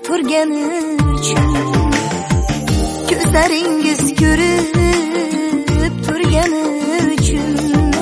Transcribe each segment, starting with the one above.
turgani uchun, ko'zlaringiz ko'rib turgani uchun,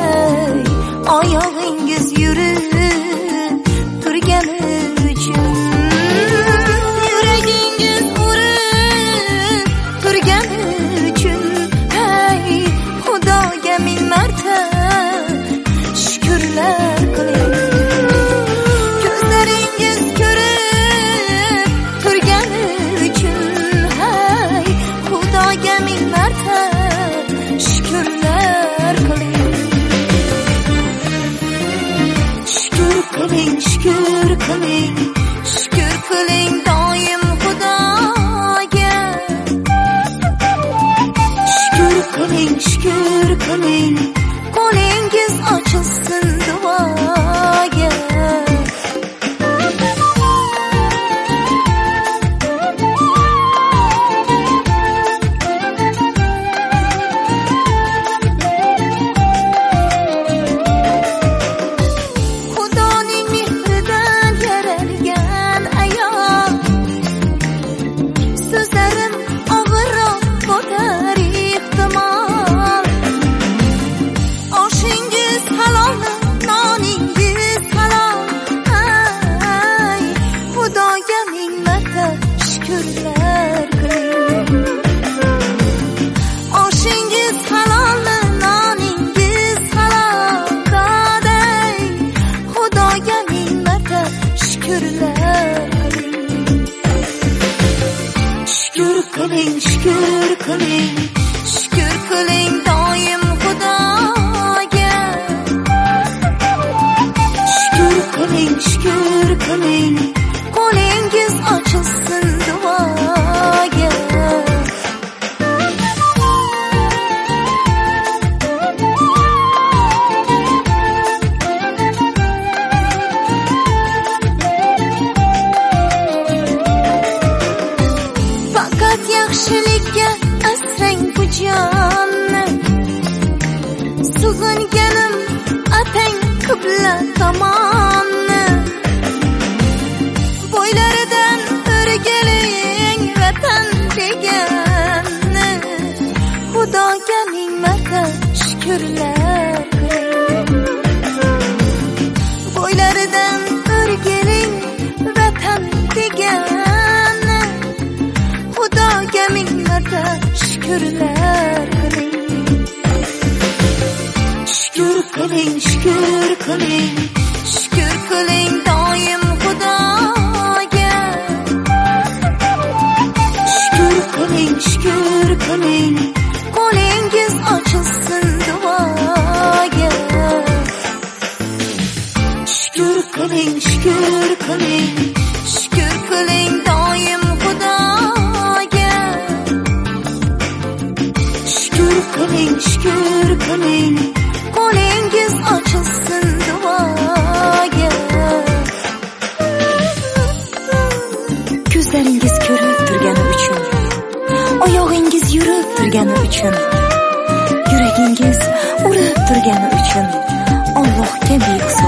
oyog'ingiz yurib turgani uchun, yuragingiz urib turgani uchun, hey Xudoga ming marta shukrlar qiling. Ko'zlaringiz ko'rib turgani uchun, hey Xudoga ming marta shukrlar qiling. Shukr qiling, shukr qiling, shukr qiling doim Xudoga. Shukr qiling, shukr qiling, qo'lingiz ochilsin duoga. Xudoning mehridan yaralgan ayol, so'zlarim og'irroq bo'lar ehtimol. Oshingiz halolmi, noningiz halol, ay Xudoga ming marta shukrlar qiling. Oshingiz halolmi, noningiz halol, Xudoy Xudoga ming marta shukrlar qiling. Shukr qiling, shukr qiling, shukr qiling doim Xudoga. Shukr qiling, shukr qiling, qo'lingiz ochilsin duoga. Faqat yaxshilikka asrang bu jonni, sug'inganim atang qibla tomonni. Bo'ylaridan o'rgiling vatan deganni, Xudoga ming marta shukrlar qiling. Bo'ylaridan o'rgiling vatan deganni, Xudoga ming marta shukrlar qiling. Shukr qiling, shukr qiling, shukr qiling doim Xudoga. Shukr qiling, shukr qiling, qo'lingiz ochilsin duoga. Shukr qiling, shukr qiling, shukr qiling doim Xudoga. Shukr qiling, shukr qiling, qo'lingiz ochilsin duoga. Ko'zlaringiz ko'rib turgani uchun, oyog'ingiz yurib turgani uchun, yuragingiz urib turgani uchun, Allohga behisob